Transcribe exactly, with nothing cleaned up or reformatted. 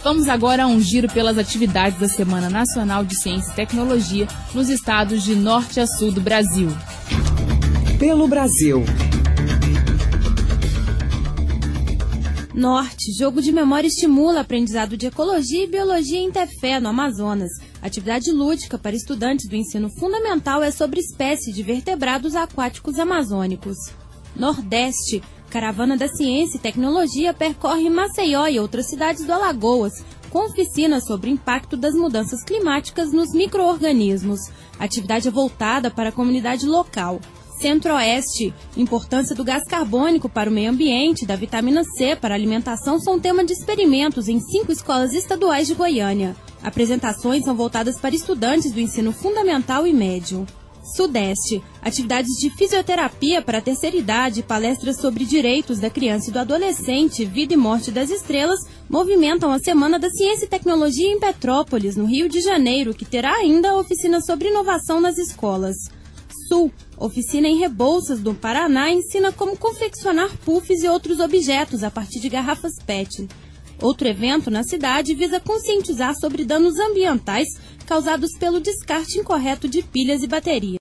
Vamos agora a um giro pelas atividades da Semana Nacional de Ciência e Tecnologia nos estados de norte a sul do Brasil. Pelo Brasil. Norte, jogo de memória estimula aprendizado de ecologia e biologia em Tefé, no Amazonas. Atividade lúdica para estudantes do ensino fundamental é sobre espécie de vertebrados aquáticos amazônicos. Nordeste, Caravana da Ciência e Tecnologia percorre Maceió e outras cidades do Alagoas, com oficinas sobre o impacto das mudanças climáticas nos micro-organismos. A atividade é voltada para a comunidade local. Centro-Oeste, importância do gás carbônico para o meio ambiente e da vitamina C para a alimentação são tema de experimentos em cinco escolas estaduais de Goiânia. Apresentações são voltadas para estudantes do ensino fundamental e médio. Sudeste, atividades de fisioterapia para a terceira idade e palestras sobre direitos da criança e do adolescente, vida e morte das estrelas, movimentam a Semana da Ciência e Tecnologia em Petrópolis, no Rio de Janeiro, que terá ainda oficina sobre inovação nas escolas. Sul, oficina em Rebouças, do Paraná, ensina como confeccionar puffs e outros objetos a partir de garrafas P E T. Outro evento na cidade visa conscientizar sobre danos ambientais causados pelo descarte incorreto de pilhas e baterias.